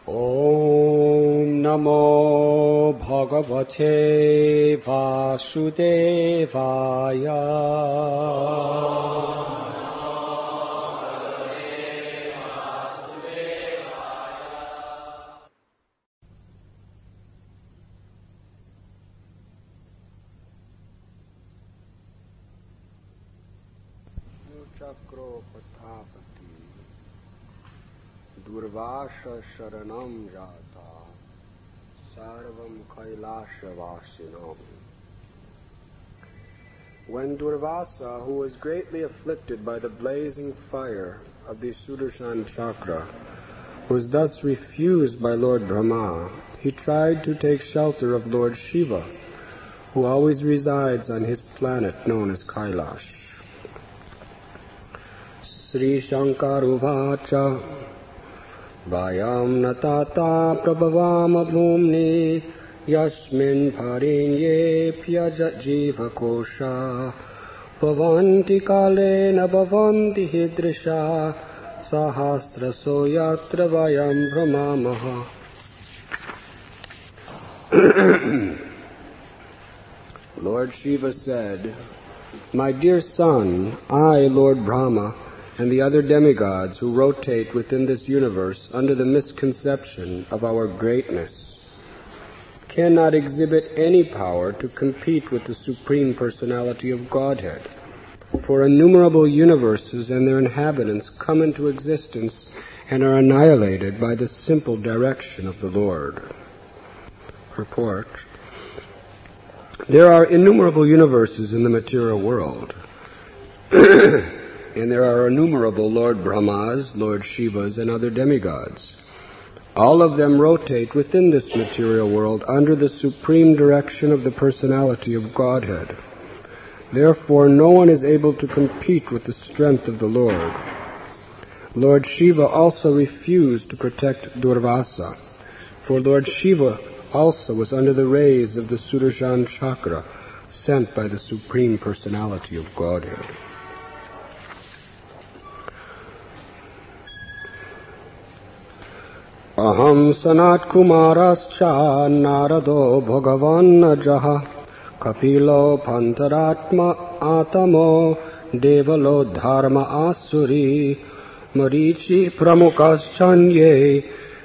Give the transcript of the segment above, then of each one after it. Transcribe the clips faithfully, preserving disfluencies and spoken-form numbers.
Om Namo Bhagavate Vasudevaya. Chakro Patapati Durvasha Sharanam Jata Sarvam Kailasha Vasinam. When Durvasa, who was greatly afflicted by the blazing fire of the Sudarshan Chakra, was thus refused by Lord Brahma, he tried to take shelter of Lord Shiva, who always resides on his planet known as Kailash. Sri Shankaruvacha Vayam natata prabhavam bhumni yasmin parinye pyajat jiva kosha bhavanti kale na bhavanti hidrisha sahasraso yatra vayam brahmamaha. Lord Shiva said, "My dear son, I, Lord Brahma, and the other demigods who rotate within this universe under the misconception of our greatness cannot exhibit any power to compete with the Supreme Personality of Godhead, for innumerable universes and their inhabitants come into existence and are annihilated by the simple direction of the Lord." Report. There are innumerable universes in the material world. And there are innumerable Lord Brahmas, Lord Shivas, and other demigods. All of them rotate within this material world under the supreme direction of the personality of Godhead. Therefore, no one is able to compete with the strength of the Lord. Lord Shiva also refused to protect Durvasa, for Lord Shiva also was under the rays of the Sudarshan Chakra sent by the Supreme Personality of Godhead. Aham sanat kumarascha narado bhagavan jaha kapilo pantaratma atamo devalo dharma asuri marichi pramukaschanye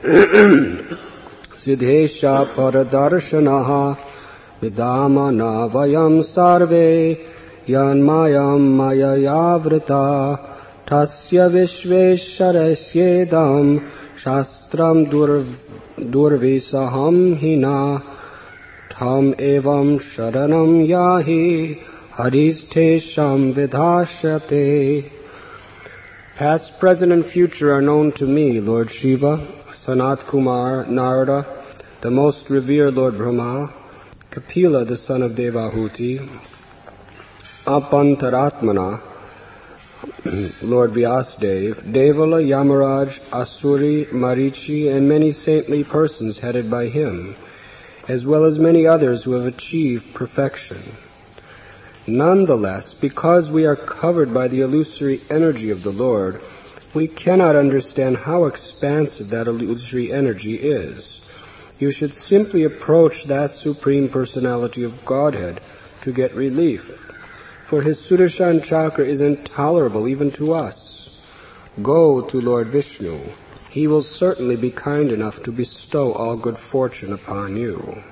siddhesha paradarshanaha vidamana vayam sarve yanmayam mayayavrita tasya vishvesharashyedam Shastram durvisaham hina tham evam sharanam yahi haristesham vidhashyate. Past, present, and future are known to me, Lord Shiva, Sanat Kumar, Narada, the most revered Lord Brahma, Kapila, the son of Devahuti, Apantaratmana, Lord Vyasdev, Devala, Yamaraj, Asuri, Marichi, and many saintly persons headed by him, as well as many others who have achieved perfection. Nonetheless, because we are covered by the illusory energy of the Lord, we cannot understand how expansive that illusory energy is. You should simply approach that Supreme Personality of Godhead to get relief, for his Sudarshan Chakra is intolerable even to us. Go to Lord Vishnu. He will certainly be kind enough to bestow all good fortune upon you.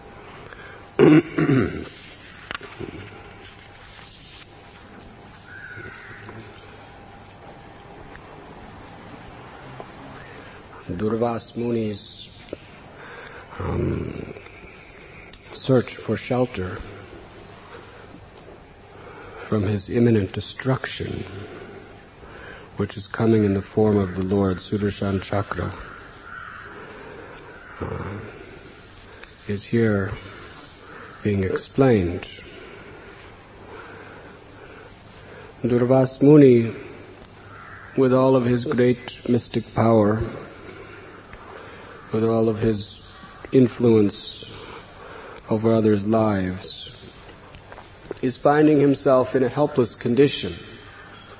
Durvas Muni's um, search for shelter from his imminent destruction, which is coming in the form of the Lord Sudarshan Chakra, uh, is here being explained. Durvas Muni, with all of his great mystic power, with all of his influence over others' lives, is finding himself in a helpless condition.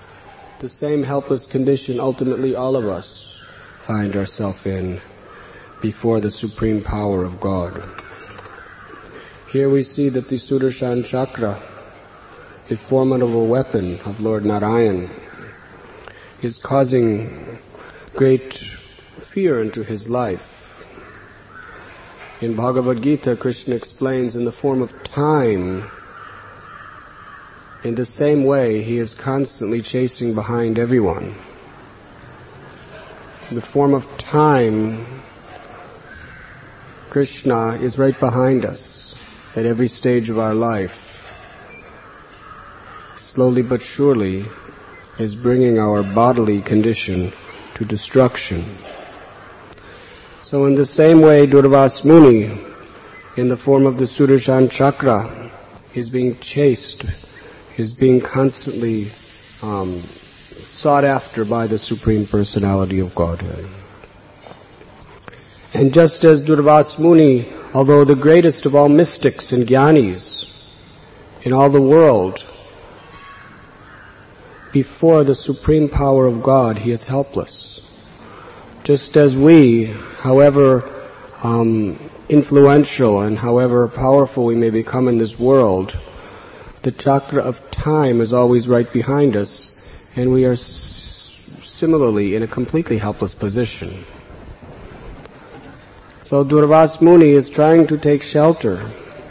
The same helpless condition ultimately all of us find ourselves in before the supreme power of God. Here we see that the Sudarshan Chakra, the formidable weapon of Lord Narayan, is causing great fear into his life. In Bhagavad Gita, Krishna explains in the form of time, in the same way he is constantly chasing behind everyone. In the form of time, Krishna is right behind us at every stage of our life. Slowly but surely is bringing our bodily condition to destruction. So in the same way, Durvas Muni, in the form of the Sudarshan Chakra, is being chased, is being constantly um, sought after by the Supreme Personality of Godhead. And just as Durvas Muni, although the greatest of all mystics and jnanis in all the world, before the supreme power of God, he is helpless. Just as we, however um, influential and however powerful we may become in this world, the chakra of time is always right behind us, and we are s- similarly in a completely helpless position. So Durvas Muni is trying to take shelter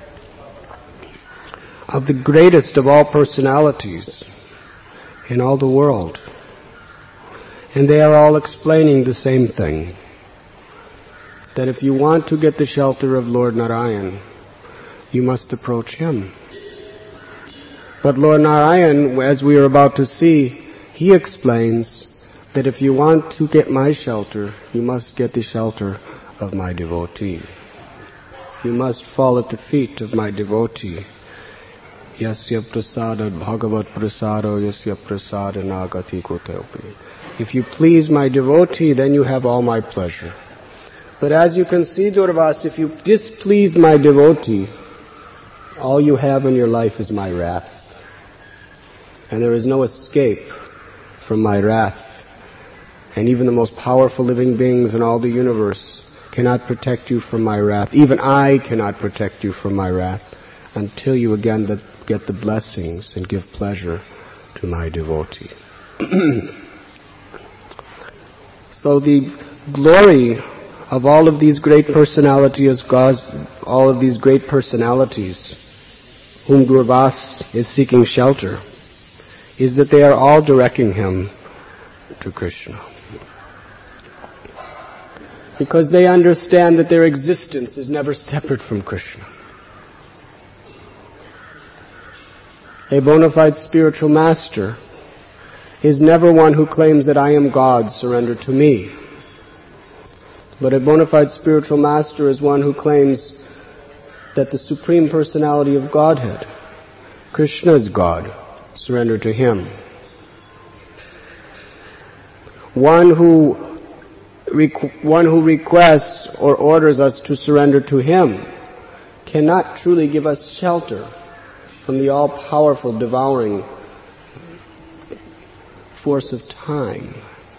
of the greatest of all personalities in all the world. And they are all explaining the same thing. That if you want to get the shelter of Lord Narayan, you must approach him. But Lord Narayan, as we are about to see, he explains that if you want to get my shelter, you must get the shelter of my devotee. You must fall at the feet of my devotee. Yasya prasada bhagavat prasado yasya prasada nagati koteopi. If you please my devotee, then you have all my pleasure. But as you can see, Durvas, if you displease my devotee, all you have in your life is my wrath. And there is no escape from my wrath. And even the most powerful living beings in all the universe cannot protect you from my wrath. Even I cannot protect you from my wrath until you again get the blessings and give pleasure to my devotee. So the glory of all of these great personalities, God, all of these great personalities whom Durvas is seeking shelter, is that they are all directing him to Krishna. Because they understand that their existence is never separate from Krishna. A bona fide spiritual master is never one who claims that I am God, surrender to me. But a bona fide spiritual master is one who claims that the Supreme Personality of Godhead, Krishna is God, surrender to him. One who One who requests or orders us to surrender to him cannot truly give us shelter from the all-powerful, devouring force of time,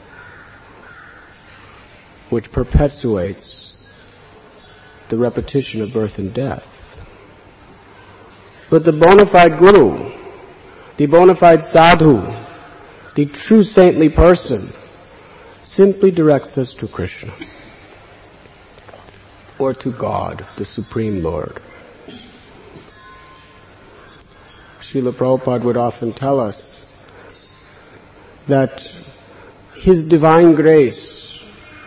which perpetuates the repetition of birth and death. But the bona fide guru, the bona fide sadhu, the true saintly person, simply directs us to Krishna, or to God, the Supreme Lord. Srila Prabhupada would often tell us that His divine grace,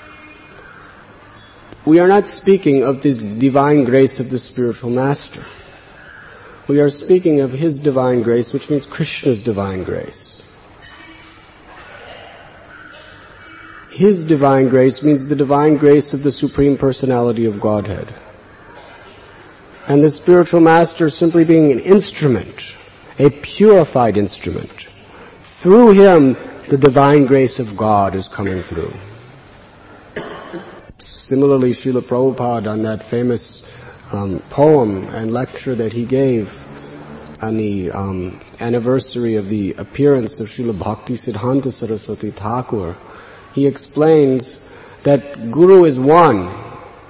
we are not speaking of the divine grace of the spiritual master. We are speaking of His divine grace, which means Krishna's divine grace. His divine grace means the divine grace of the Supreme Personality of Godhead. And the spiritual master simply being an instrument, a purified instrument. Through him, the divine grace of God is coming through. Similarly, Srila Prabhupada, on that famous um, poem and lecture that he gave on the um, anniversary of the appearance of Srila Bhakti Siddhanta Saraswati Thakur, he explains that Guru is one,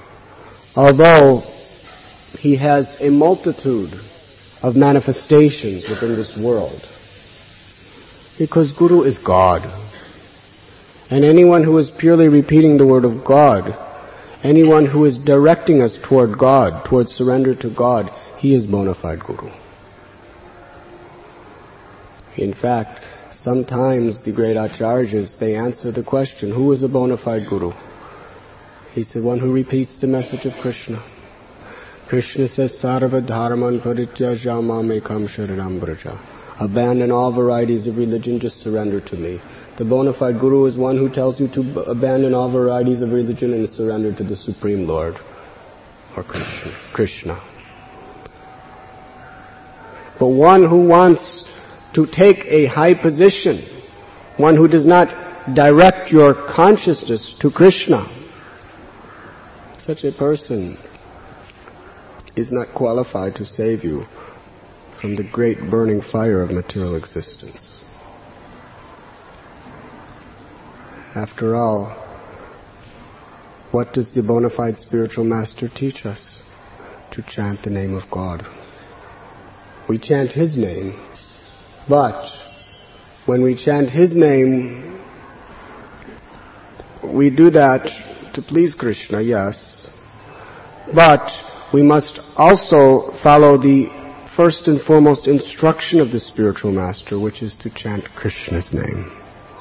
although he has a multitude of manifestations within this world. Because Guru is God. And anyone who is purely repeating the word of God, anyone who is directing us toward God, toward surrender to God, he is bona fide Guru. In fact, sometimes the great acharyas, they answer the question, who is a bona fide Guru? He said, one who repeats the message of Krishna. Krishna says, Sarva dharman parityaja mamekam sharanam braja. Abandon all varieties of religion, just surrender to me. The bona fide Guru is one who tells you to abandon all varieties of religion and surrender to the Supreme Lord, or Krishna. Krishna. But one who wants to take a high position, one who does not direct your consciousness to Krishna, such a person is not qualified to save you from the great burning fire of material existence. After all, what does the bona fide spiritual master teach us? To chant the name of God. We chant His name, but when we chant His name, we do that to please Krishna, yes, but we must also follow the first and foremost instruction of the spiritual master, which is to chant Krishna's name.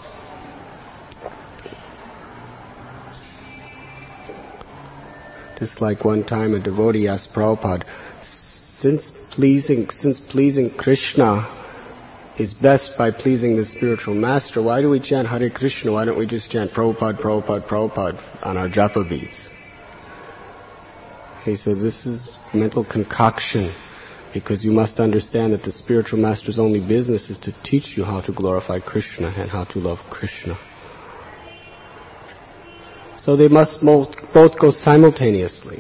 Just like one time a devotee asked Prabhupada, since pleasing, since pleasing Krishna is best by pleasing the spiritual master, why do we chant Hare Krishna? Why don't we just chant Prabhupada, Prabhupada, Prabhupada on our japa beads? He said, this is mental concoction, because you must understand that the spiritual master's only business is to teach you how to glorify Krishna and how to love Krishna. So they must both go simultaneously.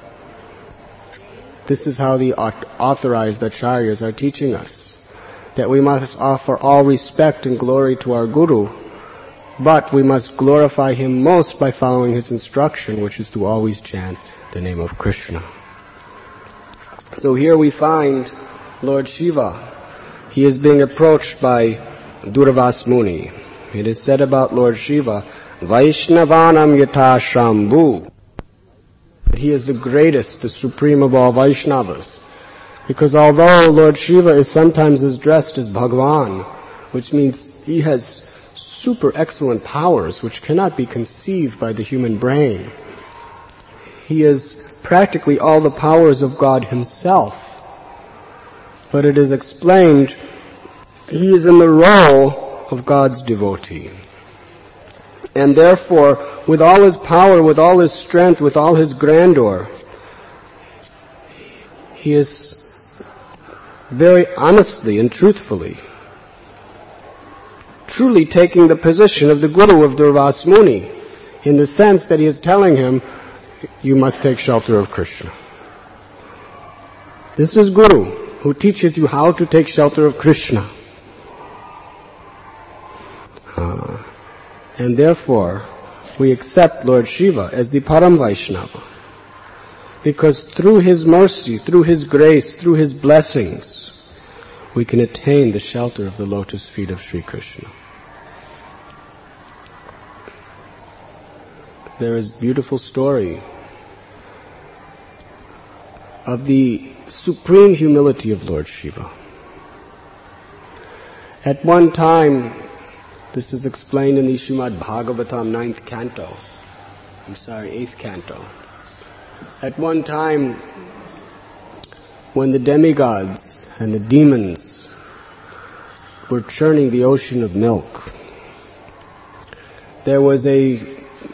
This is how the authorized acharyas are teaching us, that we must offer all respect and glory to our Guru, but we must glorify him most by following his instruction, which is to always chant the name of Krishna. So here we find Lord Shiva. He is being approached by Durvas Muni. It is said about Lord Shiva, Vaishnavanam yata Shambhu. He is the greatest, the supreme of all Vaishnavas. Because although Lord Shiva is sometimes addressed as Bhagavan, which means he has super excellent powers which cannot be conceived by the human brain, he is practically all the powers of God himself. But it is explained, he is in the role of God's devotee. And therefore, with all his power, with all his strength, with all his grandeur, he is very honestly and truthfully, truly taking the position of the Guru of Durvas Muni, in the sense that he is telling him, you must take shelter of Krishna. This is Guru, who teaches you how to take shelter of Krishna. Uh, and therefore, we accept Lord Shiva as the Param Vaishnava. Because through his mercy, through his grace, through his blessings, we can attain the shelter of the lotus feet of Sri Krishna. There is a beautiful story of the supreme humility of Lord Shiva. At one time, this is explained in the Srimad Bhagavatam ninth canto, I'm sorry, eighth canto. At one time, when the demigods and the demons were churning the ocean of milk, there was a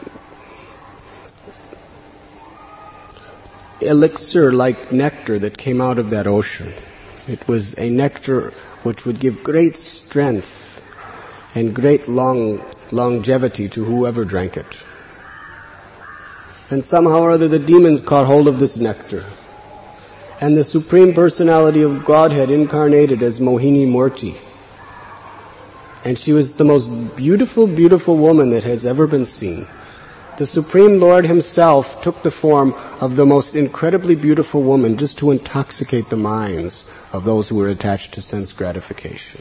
elixir like nectar that came out of that ocean. It was a nectar which would give great strength and great long longevity to whoever drank it. And somehow or other the demons caught hold of this nectar. And the Supreme Personality of Godhead incarnated as Mohini Murti. And she was the most beautiful, beautiful woman that has ever been seen. The Supreme Lord himself took the form of the most incredibly beautiful woman just to intoxicate the minds of those who were attached to sense gratification.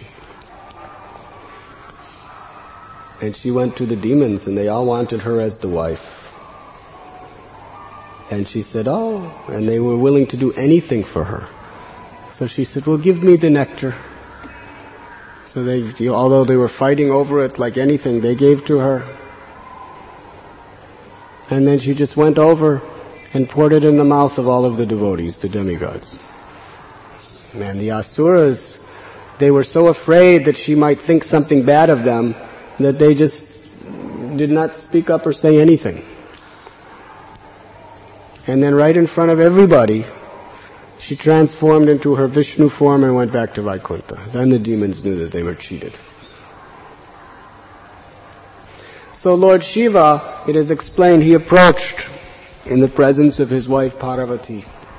And she went to the demons, and they all wanted her as the wife. And she said, oh, and they were willing to do anything for her. So she said, well, give me the nectar. So they, you know, although they were fighting over it like anything, they gave to her. And then she just went over and poured it in the mouth of all of the devotees, the demigods. Man, the asuras, they were so afraid that she might think something bad of them that they just did not speak up or say anything. And then right in front of everybody, she transformed into her Vishnu form and went back to Vaikuntha. Then the demons knew that they were cheated. So Lord Shiva, it is explained, he approached in the presence of his wife Parvati.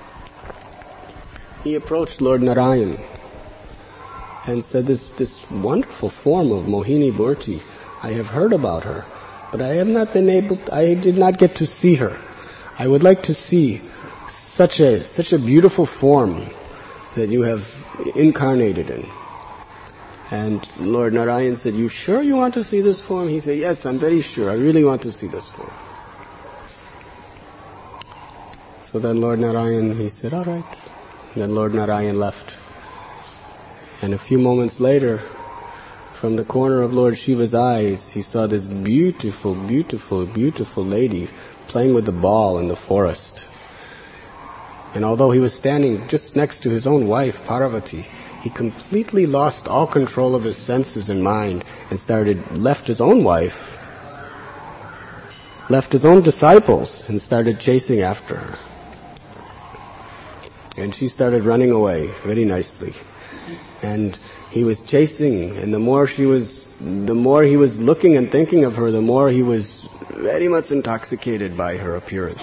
He approached Lord Narayan and said, this, this wonderful form of Mohini Murti, I have heard about her, but I have not been able, to, I did not get to see her. I would like to see such a, such a beautiful form that you have incarnated in. And Lord Narayan said, you sure you want to see this form? He said, yes, I'm very sure. I really want to see this form. So then Lord Narayan, he said, all right. Then Lord Narayan left. And a few moments later, from the corner of Lord Shiva's eyes, he saw this beautiful, beautiful, beautiful lady playing with the ball in the forest. And although he was standing just next to his own wife, Parvati, he completely lost all control of his senses and mind and started, left his own wife, left his own disciples and started chasing after her. And she started running away very nicely. And he was chasing, and the more she was, the more he was looking and thinking of her, the more he was very much intoxicated by her appearance.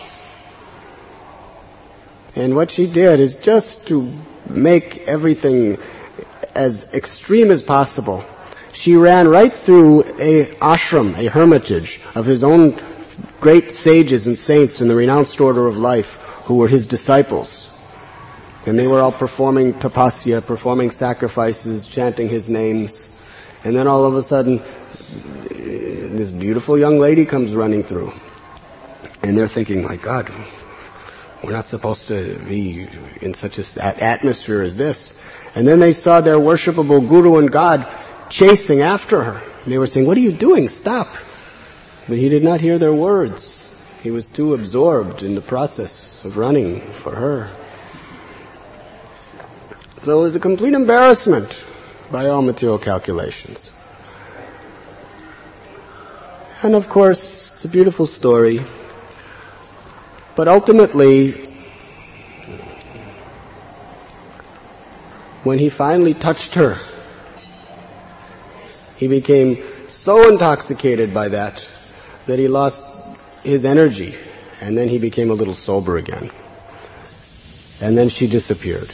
And what she did is just to make everything as extreme as possible. She ran right through a ashram, a hermitage of his own great sages and saints in the renounced order of life who were his disciples. And they were all performing tapasya, performing sacrifices, chanting his names. And then all of a sudden, this beautiful young lady comes running through. And they're thinking, my God, we're not supposed to be in such an atmosphere as this. And then they saw their worshipable guru and God chasing after her. They were saying, what are you doing? Stop. But he did not hear their words. He was too absorbed in the process of running for her. So it was a complete embarrassment by all material calculations. And of course, it's a beautiful story. But ultimately, when he finally touched her, he became so intoxicated by that that he lost his energy, and then he became a little sober again. And then she disappeared.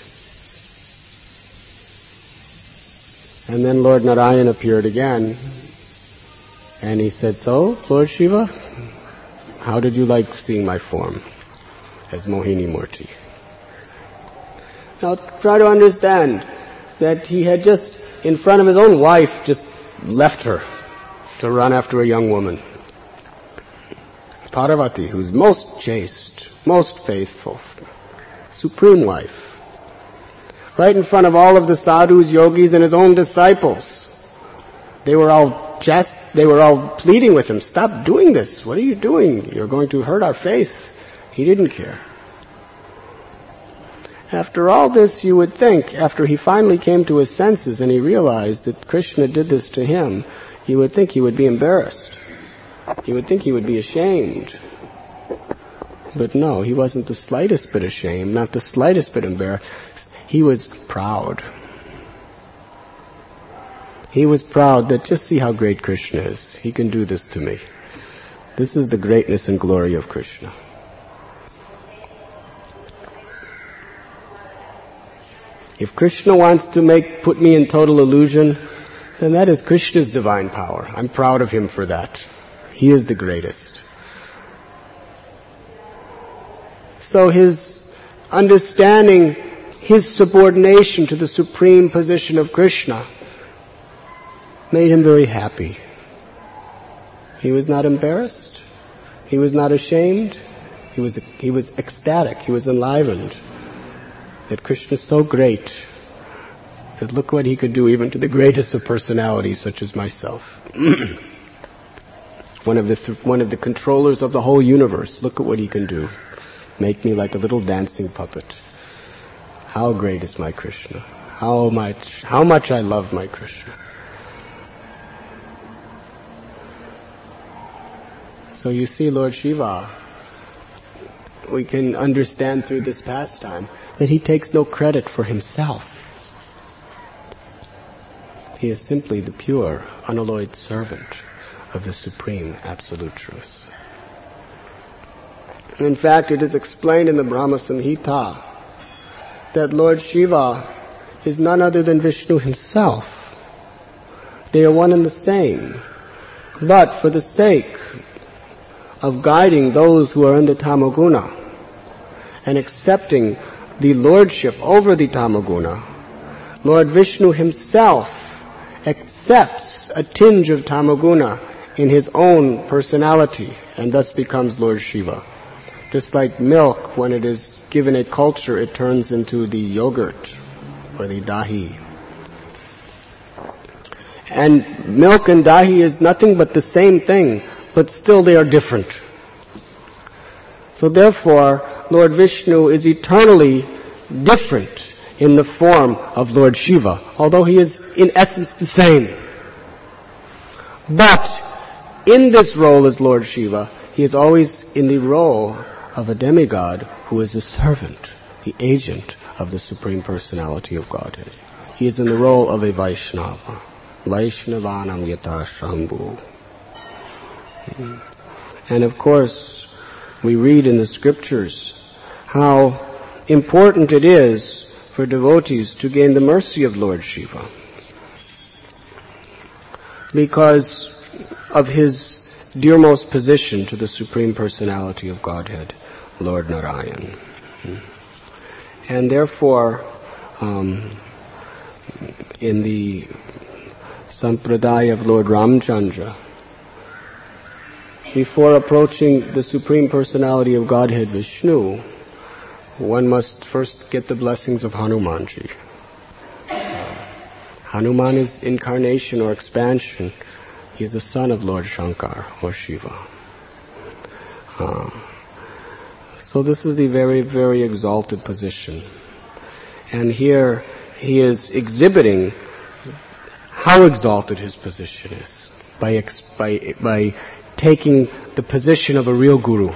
And then Lord Narayan appeared again, and he said, so, Lord Shiva, how did you like seeing my form as Mohini Murti? Now try to understand that he had just, in front of his own wife, just left her to run after a young woman. Parvati, who's most chaste, most faithful, supreme wife. Right in front of all of the sadhus, yogis, and his own disciples. They were all just, they were all pleading with him, stop doing this. What are you doing? You're going to hurt our faith. He didn't care. After all this, you would think, after he finally came to his senses and he realized that Krishna did this to him, you would think he would be embarrassed. You would think he would be ashamed. But no, he wasn't the slightest bit ashamed, not the slightest bit embarrassed. He was proud. He was proud that just see how great Krishna is. He can do this to me. This is the greatness and glory of Krishna. If Krishna wants to make, put me in total illusion, then that is Krishna's divine power. I'm proud of him for that. He is the greatest. So his understanding his subordination to the supreme position of Krishna made him very happy. He was not embarrassed. He was not ashamed. He was, he was ecstatic. He was enlivened that Krishna is so great that look what he could do even to the greatest of personalities such as myself. One of the th- one of the controllers of the whole universe. Look at what he can do. Make me like a little dancing puppet. How great is my Krishna? How much, how much I love my Krishna. So you see, Lord Shiva, we can understand through this pastime that he takes no credit for himself. He is simply the pure, unalloyed servant of the supreme absolute truth. In fact, it is explained in the Brahma Samhita that Lord Shiva is none other than Vishnu himself. They are one and the same. But for the sake of guiding those who are in the Tamoguna and accepting the lordship over the Tamoguna, Lord Vishnu himself accepts a tinge of Tamoguna in his own personality and thus becomes Lord Shiva. Just like milk, when it is given a culture, it turns into the yogurt or the dahi. And milk and dahi is nothing but the same thing, but still they are different. So therefore, Lord Vishnu is eternally different in the form of Lord Shiva, although he is in essence the same. But in this role as Lord Shiva, he is always in the role of a demigod who is a servant, the agent of the Supreme Personality of Godhead. He is in the role of a Vaishnava. Vaishnavanam yata shambhu. And of course, we read in the scriptures how important it is for devotees to gain the mercy of Lord Shiva because of his dearmost position to the Supreme Personality of Godhead, Lord Narayan. And therefore, um, in the Sampradaya of Lord Ramchandra, before approaching the Supreme Personality of Godhead, Vishnu, one must first get the blessings of Hanumanji. Hanuman is incarnation or expansion. He is the son of Lord Shankar or Shiva. Uh, so this is a very, very exalted position. And here he is exhibiting how exalted his position is by, ex- by, by taking the position of a real guru,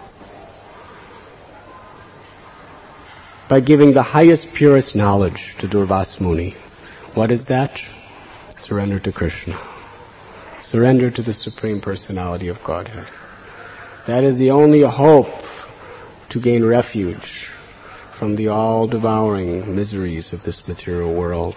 by giving the highest, purest knowledge to Durvas Muni. What is that? Surrender to Krishna. Surrender to the Supreme Personality of Godhead. That is the only hope to gain refuge from the all-devouring miseries of this material world.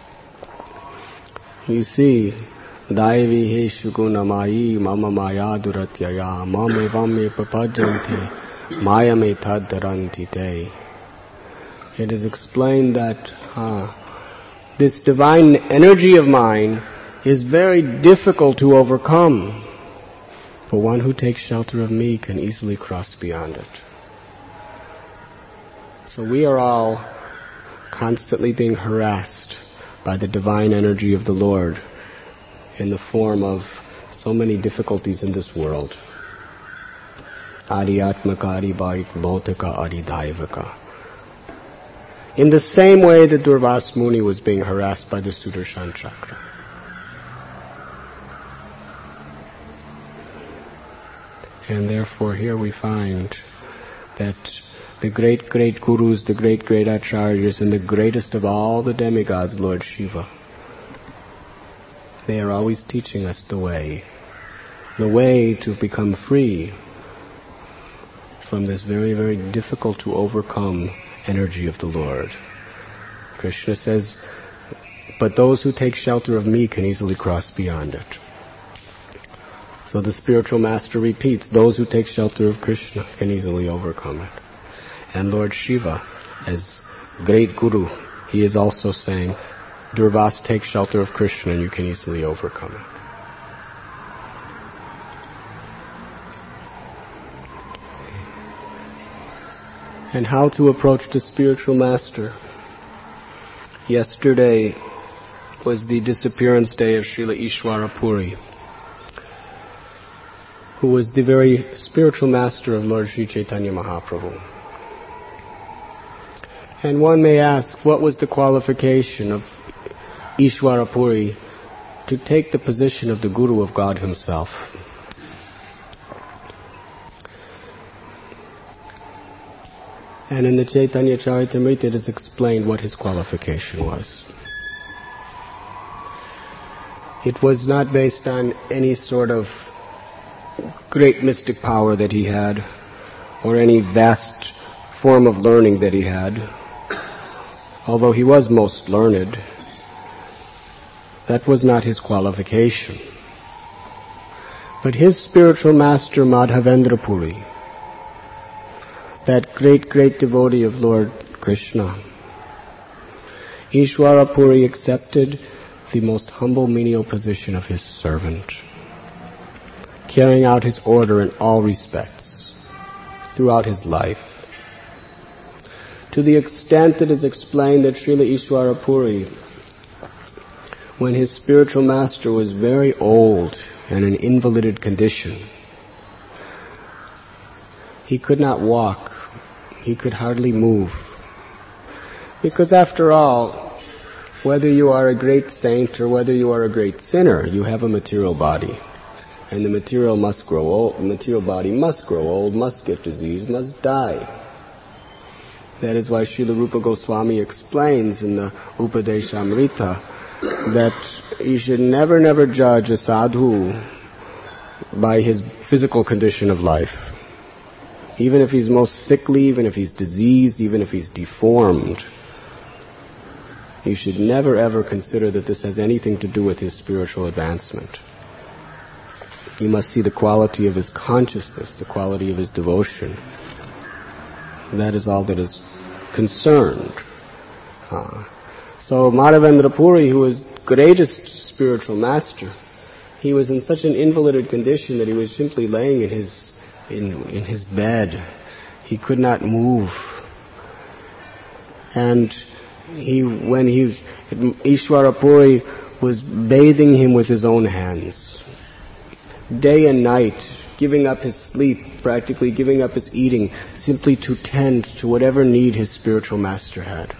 You see, Daivi he shugunamayi mama maya duratyaya mame vame papajante maya me taddaranti te. It is explained that uh, this divine energy of mine is very difficult to overcome, but one who takes shelter of me can easily cross beyond it. So we are all constantly being harassed by the divine energy of the Lord in the form of so many difficulties in this world. Adiyatmaka, adibhaik, bhautika, adidaivaka. In the same way that Durvas Muni was being harassed by the Sudarshan Chakra. And therefore here we find that the great, great gurus, the great, great acharyas, and the greatest of all the demigods, Lord Shiva, they are always teaching us the way. The way to become free from this very, very difficult to overcome energy of the Lord. Krishna says, but those who take shelter of me can easily cross beyond it. So the spiritual master repeats, those who take shelter of Krishna can easily overcome it. And Lord Shiva, as great Guru, he is also saying, Durvas, take shelter of Krishna and you can easily overcome it. And how to approach the spiritual master. Yesterday was the disappearance day of Srila Ishwara Puri, who was the very spiritual master of Lord Sri Chaitanya Mahaprabhu. And one may ask, what was the qualification of Ishwara Puri to take the position of the Guru of God himself? And in the Chaitanya Charitamrita it is explained what his qualification was. It was not based on any sort of great mystic power that he had, or any vast form of learning that he had. Although he was most learned, that was not his qualification. But his spiritual master, Madhavendra Puri, that great, great devotee of Lord Krishna, Ishwara Puri accepted the most humble menial position of his servant, carrying out his order in all respects throughout his life, to the extent that is explained that Srila Ishwara Puri, when his spiritual master was very old and in invalided condition, he could not walk, he could hardly move. Because after all, whether you are a great saint or whether you are a great sinner, you have a material body. And the material must grow old, the material body must grow old, must get disease, must die. That is why Srila Rupa Goswami explains in the Upadeshamrita that you should never, never judge a sadhu by his physical condition of life. Even if he's most sickly, even if he's diseased, even if he's deformed, you should never ever consider that this has anything to do with his spiritual advancement. You must see the quality of his consciousness, the quality of his devotion. That is all that is concerned. Uh, so Madhavendra Puri, who was greatest spiritual master, he was in such an invalided condition that he was simply laying in his in, in his bed. He could not move. And he, when he, Ishwara Puri was bathing him with his own hands, day and night, giving up his sleep, practically giving up his eating, simply to tend to whatever need his spiritual master had.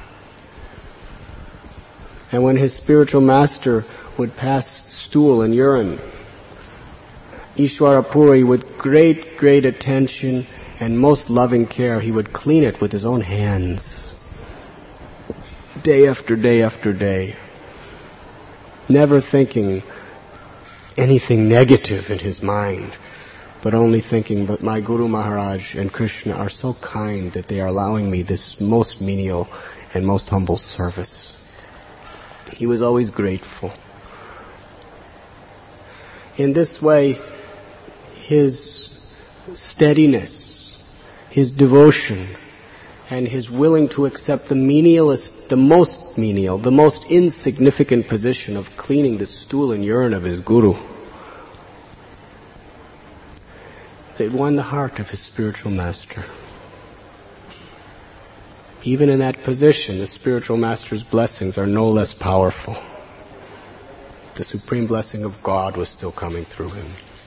And when his spiritual master would pass stool and urine, Ishwara Puri, with great, great attention and most loving care, he would clean it with his own hands, day after day after day, never thinking anything negative in his mind, but only thinking that my Guru Maharaj and Krishna are so kind that they are allowing me this most menial and most humble service. He was always grateful. In this way, his steadiness, his devotion, and his willing to accept the menialest, the most menial, the most insignificant position of cleaning the stool and urine of his Guru, it won the heart of his spiritual master. Even in that position, the spiritual master's blessings are no less powerful. The supreme blessing of God was still coming through him.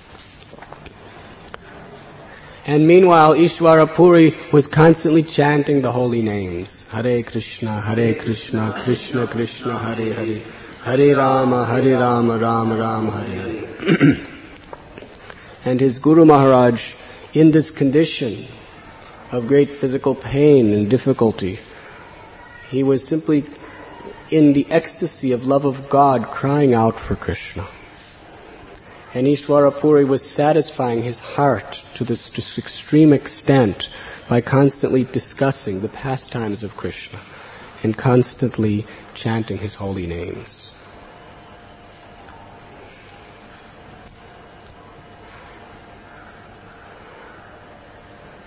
And meanwhile, Ishwara Puri was constantly chanting the holy names. Hare Krishna, Hare Krishna, Krishna Krishna, Hare Hare, Hare Rama, Hare Rama, Rama Rama, Hare Hare. And his Guru Maharaj, in this condition of great physical pain and difficulty, he was simply in the ecstasy of love of God, crying out for Krishna. And Ishwara Puri was satisfying his heart to this, this extreme extent by constantly discussing the pastimes of Krishna and constantly chanting his holy names.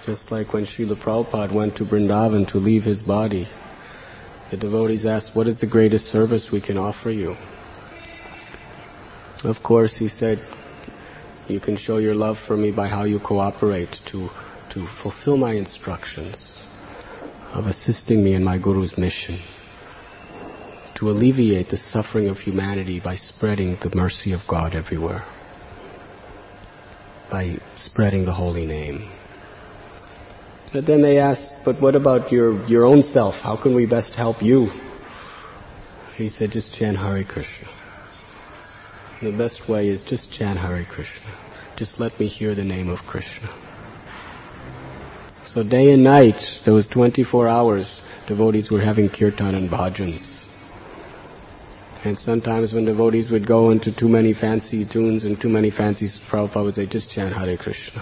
Just like when Srila Prabhupada went to Vrindavan to leave his body, the devotees asked, what is the greatest service we can offer you? Of course, he said, you can show your love for me by how you cooperate to, to fulfill my instructions of assisting me in my Guru's mission, to alleviate the suffering of humanity by spreading the mercy of God everywhere, by spreading the holy name. But then they asked, but what about your, your own self? How can we best help you? He said, just chant Hare Krishna. The best way is just chant Hare Krishna. Just let me hear the name of Krishna. So day and night, there was twenty-four hours, devotees were having kirtan and bhajans. And sometimes when devotees would go into too many fancy tunes and too many fancy, Prabhupada would say, just chant Hare Krishna.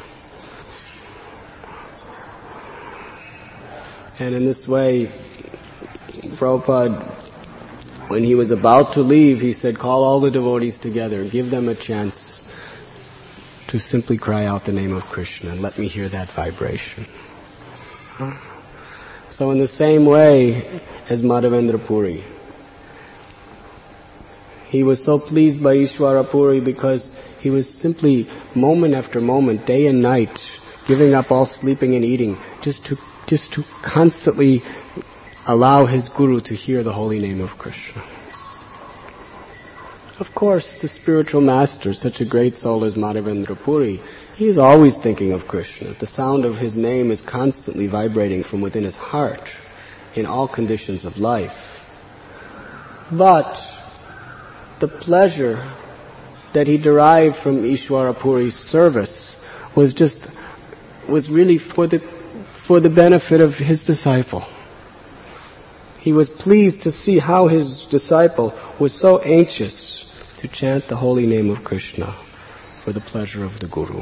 And in this way, Prabhupada, when he was about to leave, he said, call all the devotees together and give them a chance to simply cry out the name of Krishna and let me hear that vibration. So in the same way as Madhavendra Puri, he was so pleased by Ishwara Puri because he was simply moment after moment, day and night, giving up all sleeping and eating just to just to constantly allow his Guru to hear the holy name of Krishna. Of course, the spiritual master, such a great soul as Madhavendra Puri, he is always thinking of Krishna. The sound of his name is constantly vibrating from within his heart in all conditions of life. But the pleasure that he derived from Ishwara Puri's service was just, was really for the for the benefit of his disciple. He was pleased to see how his disciple was so anxious to chant the holy name of Krishna for the pleasure of the Guru.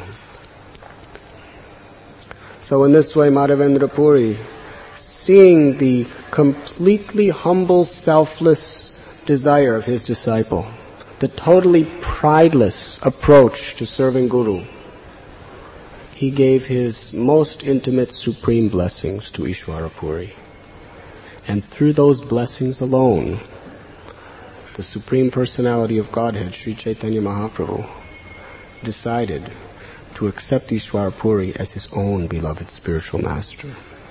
So in this way, Madhavendra Puri, seeing the completely humble, selfless desire of his disciple, the totally prideless approach to serving Guru, he gave his most intimate supreme blessings to Ishwara Puri. And through those blessings alone, the Supreme Personality of Godhead, Sri Chaitanya Mahaprabhu, decided to accept Ishwara Puri as his own beloved spiritual master.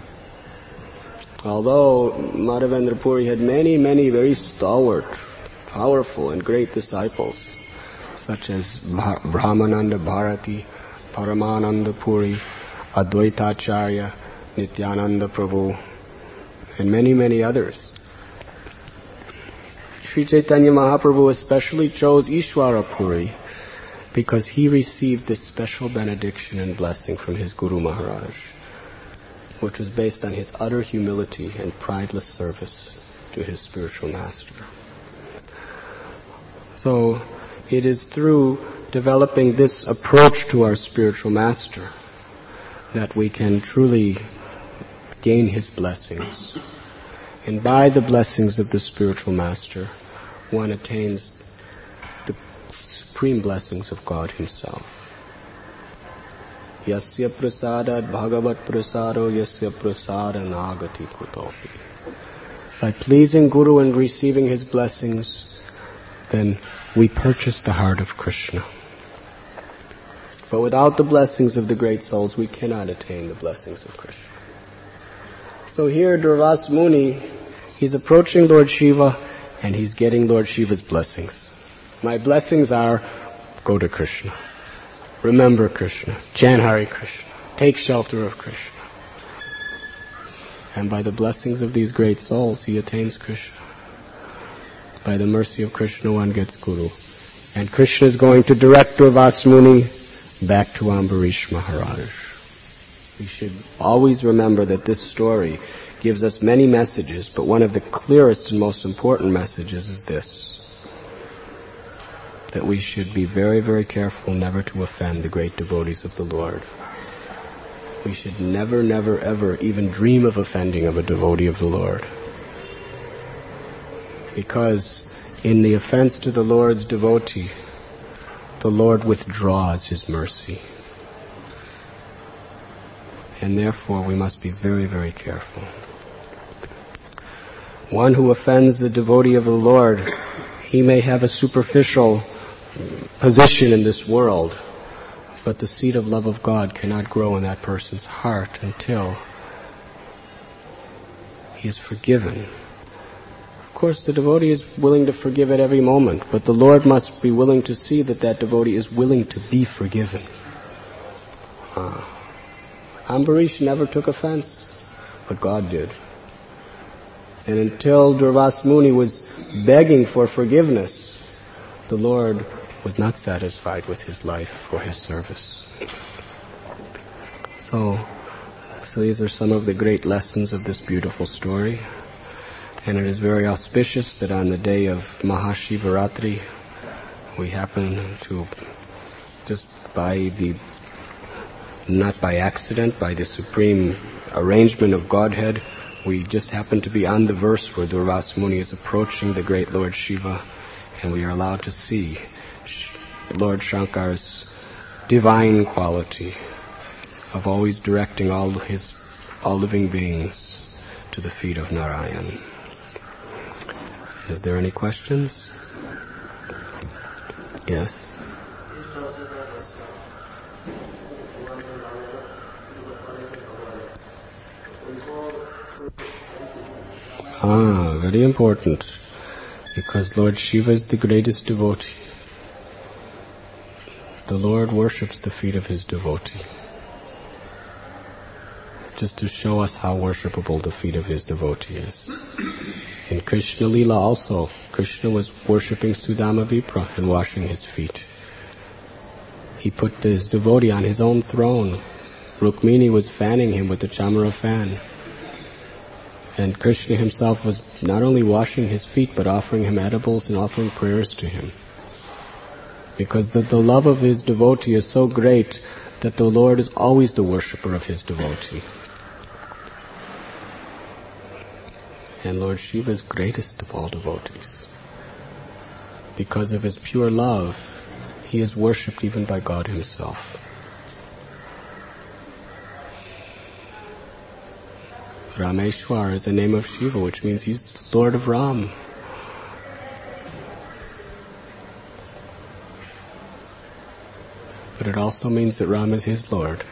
Although Madhavendra Puri had many, many very stalwart, powerful and great disciples, such as Brahmananda Bharati, Paramananda Puri, Advaitacharya, Nityananda Prabhu, and many, many others, Sri Chaitanya Mahaprabhu especially chose Ishwara Puri because he received this special benediction and blessing from his Guru Maharaj, which was based on his utter humility and prideless service to his spiritual master. So it is through developing this approach to our spiritual master that we can truly gain his blessings. And by the blessings of the spiritual master, one attains the supreme blessings of God himself. Yasya prasadat bhagavat prasado yasya prasada nagati kutopi. By pleasing Guru and receiving his blessings, then we purchase the heart of Krishna. But without the blessings of the great souls, we cannot attain the blessings of Krishna. So here, Durvas Muni, he's approaching Lord Shiva and he's getting Lord Shiva's blessings. My blessings are, go to Krishna. Remember Krishna. Chant Hare Krishna. Take shelter of Krishna. And by the blessings of these great souls, he attains Krishna. By the mercy of Krishna, one gets Guru. And Krishna is going to direct Durvas Muni back to Ambarish Maharaj. We should always remember that this story gives us many messages, but one of the clearest and most important messages is this: that we should be very, very careful never to offend the great devotees of the Lord. We should never, never, ever even dream of offending of a devotee of the Lord. Because in the offense to the Lord's devotee, the Lord withdraws his mercy. and therefore we must be very, very careful. One who offends the devotee of the Lord, he may have a superficial position in this world, but the seed of love of God cannot grow in that person's heart until he is forgiven. Of course, the devotee is willing to forgive at every moment, but the Lord must be willing to see that that devotee is willing to be forgiven. Uh, Ambarish never took offense, but God did. And until Durvas Muni was begging for forgiveness, the Lord was not satisfied with his life or his service. So, so these are some of the great lessons of this beautiful story. And it is very auspicious that on the day of Mahashivaratri, we happen to, just by the, not by accident, by the supreme arrangement of Godhead, we just happen to be on the verse where Durvas Muni is approaching the great Lord Shiva, and we are allowed to see Lord Shankar's divine quality of always directing all his, all living beings to the feet of Narayan. Is there any questions? Yes? Ah, very important. Because Lord Shiva is the greatest devotee. The Lord worships the feet of his devotee. Just to show us how worshipable the feet of his devotee is. In Krishna Lila also, Krishna was worshipping Sudama Vipra and washing his feet. He put his devotee on his own throne. Rukmini was fanning him with the chamara fan. And Krishna himself was not only washing his feet, but offering him edibles and offering prayers to him. Because the, the love of his devotee is so great that the Lord is always the worshipper of his devotee. And Lord Shiva is greatest of all devotees. Because of his pure love, he is worshipped even by God himself. Rameshwar is the name of Shiva, which means he's the Lord of Ram. But it also means that Ram is his Lord.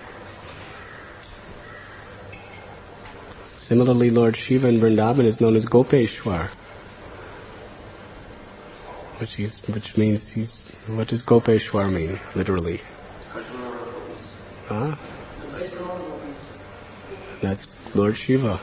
Similarly, Lord Shiva in Vrindavan is known as Gopeshwar, which, is, which means he's... What does Gopeshwar mean, literally? Huh? That's Lord Shiva.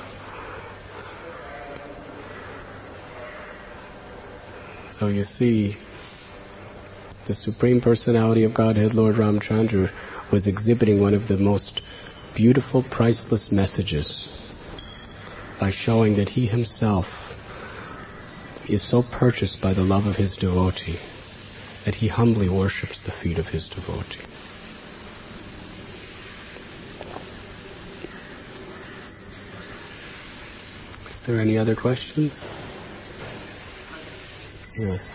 So you see, the Supreme Personality of Godhead, Lord Ramchandra, was exhibiting one of the most beautiful, priceless messages by showing that he himself is so purchased by the love of his devotee that he humbly worships the feet of his devotee. Is there any other questions? Yes.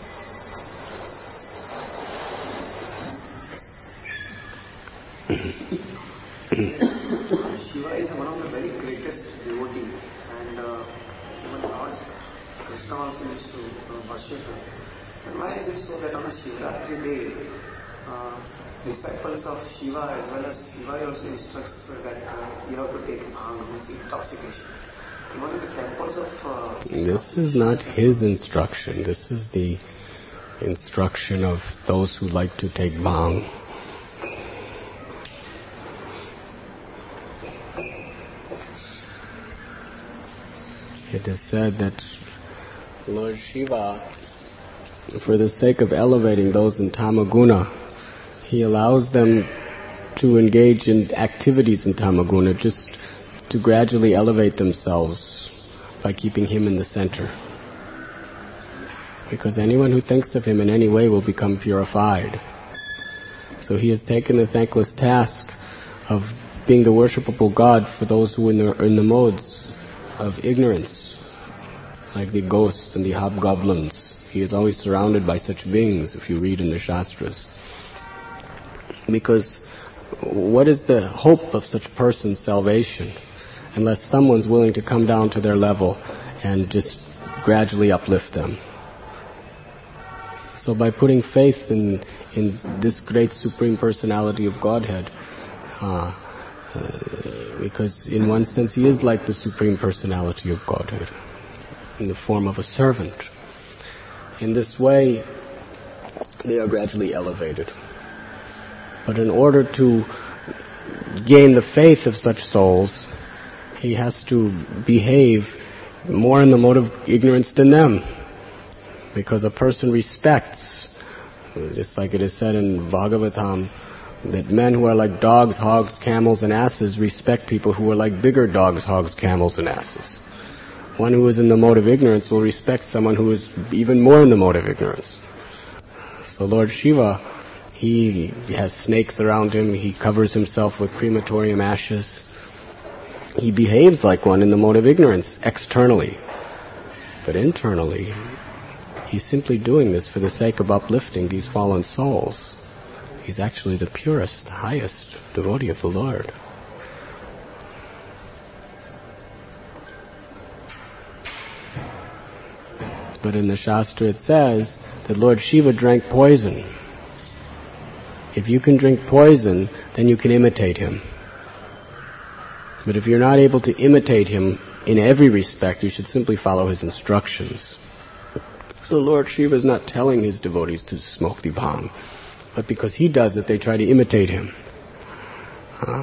Shiva is one of the very greatest devotees, and uh, even Lord Krishna also used to uh, worship her. And why is it so that on a Shivaratri day, uh, disciples of Shiva as well as Shiva also instructs that uh, you have to take bhang, means intoxication. Even in the temples of... Uh, this is not his instruction. This is the instruction of those who like to take bhang. It is said that Lord Shiva, for the sake of elevating those in Tamaguna, he allows them to engage in activities in Tamaguna just to gradually elevate themselves by keeping him in the center. Because anyone who thinks of him in any way will become purified. So he has taken the thankless task of being the worshipable God for those who are in the, are in the modes of ignorance, like the ghosts and the hobgoblins. He is always surrounded by such beings, if you read in the Shastras. Because what is the hope of such a person's salvation unless someone's willing to come down to their level and just gradually uplift them? So by putting faith in in this great Supreme Personality of Godhead, uh, uh, because in one sense he is like the Supreme Personality of Godhead, in the form of a servant. In this way, they are gradually elevated. But in order to gain the faith of such souls, he has to behave more in the mode of ignorance than them. Because a person respects, just like it is said in Bhagavatam, that men who are like dogs, hogs, camels, and asses respect people who are like bigger dogs, hogs, camels, and asses. One who is in the mode of ignorance will respect someone who is even more in the mode of ignorance. So Lord Shiva, he has snakes around him, he covers himself with crematorium ashes. He behaves like one in the mode of ignorance, externally. But internally, he's simply doing this for the sake of uplifting these fallen souls. He's actually the purest, highest devotee of the Lord. But in the Shastra it says that Lord Shiva drank poison. If you can drink poison, then you can imitate him. But if you're not able to imitate him in every respect, you should simply follow his instructions. So Lord Shiva is not telling his devotees to smoke the bhang, but because he does it, they try to imitate him. Huh?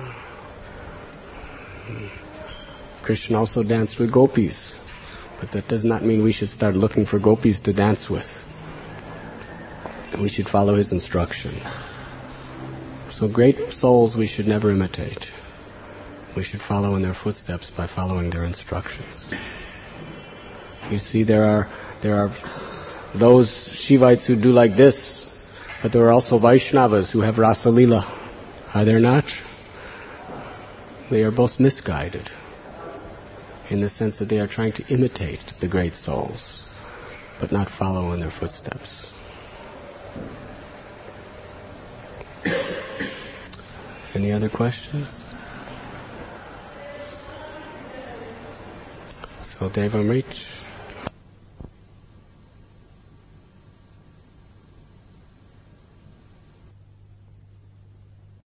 Krishna also danced with gopis, but that does not mean we should start looking for gopis to dance with. We should follow his instruction. So great souls we should never imitate. We should follow in their footsteps by following their instructions. You see, there are there are those Shivites who do like this, but there are also Vaishnavas who have Rasa Lila. Are there not? They are both misguided in the sense that they are trying to imitate the great souls, but not follow in their footsteps. Any other questions? So Devam Reach.